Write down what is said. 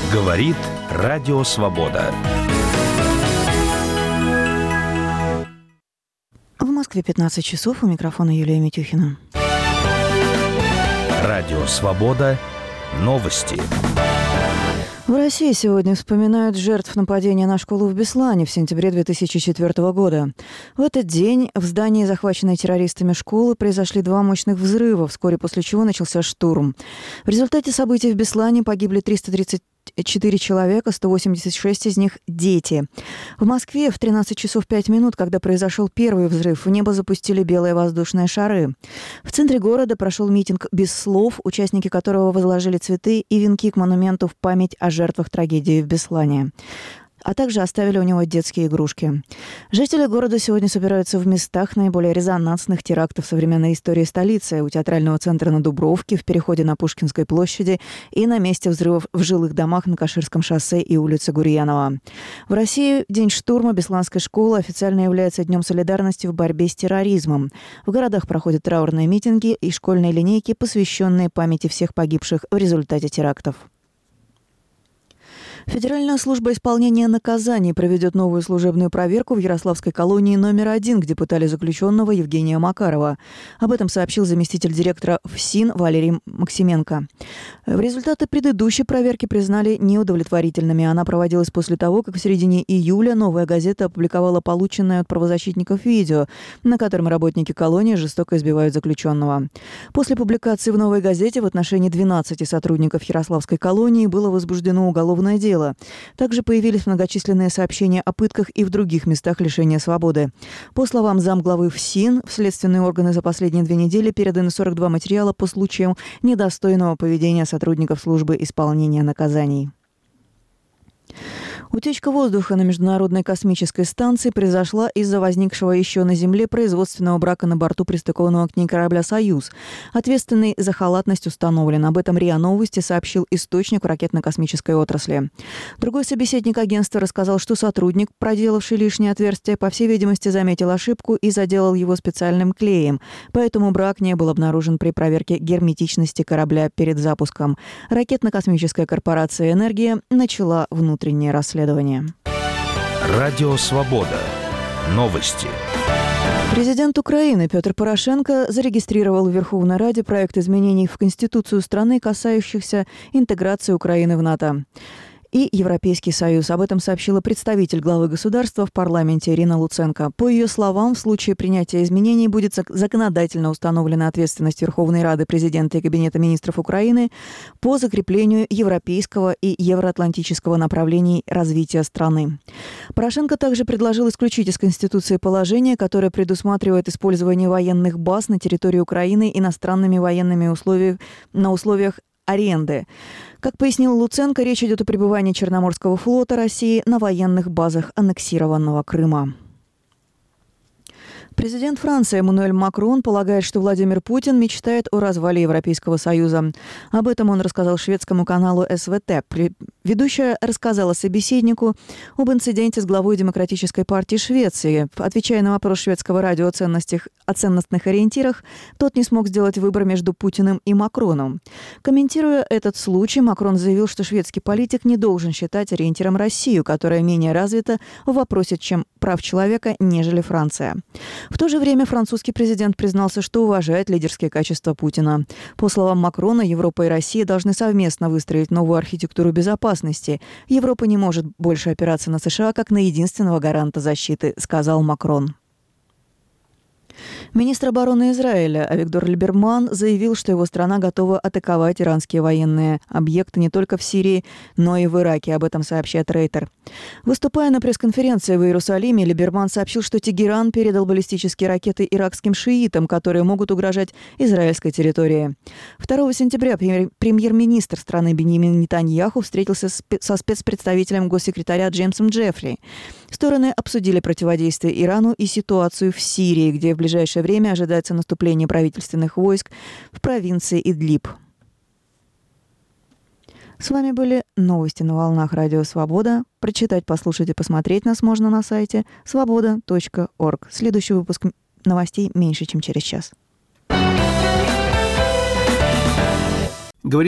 Говорит Радио Свобода. В Москве 15 часов. У микрофона Юлия Митюхина. Радио Свобода. Новости. В России сегодня вспоминают жертв нападения на школу в Беслане в сентябре 2004 года. В этот день в здании, захваченной террористами школы, произошли два мощных взрыва, вскоре после чего начался штурм. В результате событий в Беслане погибли 334 человека, 186 из них – дети. В Москве в 13 часов 5 минут, когда произошел первый взрыв, в небо запустили белые воздушные шары. В центре города прошел митинг без слов, участники которого возложили цветы и венки к монументу в память о жертвах трагедии в Беслане, а также оставили у него детские игрушки. Жители города сегодня собираются в местах наиболее резонансных терактов современной истории столицы: у театрального центра на Дубровке, в переходе на Пушкинской площади и на месте взрывов в жилых домах на Каширском шоссе и улице Гурьянова. В России день штурма Бесланской школы официально является Днем солидарности в борьбе с терроризмом. В городах проходят траурные митинги и школьные линейки, посвященные памяти всех погибших в результате терактов. Федеральная служба исполнения наказаний проведет новую служебную проверку в Ярославской колонии номер 1, где пытали заключенного Евгения Макарова. Об этом сообщил заместитель директора ФСИН Валерий Максименко. Результаты предыдущей проверки признали неудовлетворительными. Она проводилась после того, как в середине июля «Новая газета» опубликовала полученное от правозащитников видео, на котором работники колонии жестоко избивают заключенного. После публикации в «Новой газете» в отношении 12 сотрудников Ярославской колонии было возбуждено уголовное дело. Также появились многочисленные сообщения о пытках и в других местах лишения свободы. По словам замглавы ФСИН, в следственные органы за последние 2 недели переданы 42 материала по случаям недостойного поведения сотрудников службы исполнения наказаний. Утечка воздуха на Международной космической станции произошла из-за возникшего еще на Земле производственного брака на борту пристыкованного к ней корабля «Союз». Ответственный за халатность установлен. Об этом РИА Новости сообщил источник в ракетно-космической отрасли. Другой собеседник агентства рассказал, что сотрудник, проделавший лишнее отверстие, по всей видимости, заметил ошибку и заделал его специальным клеем. Поэтому брак не был обнаружен при проверке герметичности корабля перед запуском. Ракетно-космическая корпорация «Энергия» начала внутреннее расследование. Радио Свобода. Новости. Президент Украины Петр Порошенко зарегистрировал в Верховной Раде проект изменений в Конституцию страны, касающихся интеграции Украины в НАТО и Европейский Союз. Об этом сообщила представитель главы государства в парламенте Ирина Луценко. По ее словам, в случае принятия изменений будет законодательно установлена ответственность Верховной Рады, президента и Кабинета министров Украины по закреплению европейского и евроатлантического направлений развития страны. Порошенко также предложил исключить из Конституции положение, которое предусматривает использование военных баз на территории Украины иностранными военными на условиях аренды. Как пояснил Луценко, речь идет о пребывании Черноморского флота России на военных базах аннексированного Крыма. Президент Франции Эммануэль Макрон полагает, что Владимир Путин мечтает о развале Европейского Союза. Об этом он рассказал шведскому каналу СВТ. Ведущая рассказала собеседнику об инциденте с главой Демократической партии Швеции. Отвечая на вопрос шведского радио о ценностных ориентирах, тот не смог сделать выбор между Путиным и Макроном. Комментируя этот случай, Макрон заявил, что шведский политик не должен считать ориентиром Россию, которая менее развита в вопросе прав человека, нежели Франция. В то же время французский президент признался, что уважает лидерские качества Путина. По словам Макрона, Европа и Россия должны совместно выстроить новую архитектуру безопасности. Европа не может больше опираться на США как на единственного гаранта защиты, сказал Макрон. Министр обороны Израиля Авигдор Либерман заявил, что его страна готова атаковать иранские военные объекты не только в Сирии, но и в Ираке. Об этом сообщает Рейтер. Выступая на пресс-конференции в Иерусалиме, Либерман сообщил, что Тегеран передал баллистические ракеты иракским шиитам, которые могут угрожать израильской территории. 2 сентября премьер-министр страны Беньямин Нетаньяху встретился со спецпредставителем госсекретаря Джеймсом Джеффри. Стороны обсудили противодействие Ирану и ситуацию в Сирии, где в ближайшее время ожидается наступление правительственных войск в провинции Идлиб. С вами были новости на волнах Радио Свобода. Прочитать, послушать и посмотреть нас можно на сайте svoboda.org. Следующий выпуск новостей меньше, чем через час.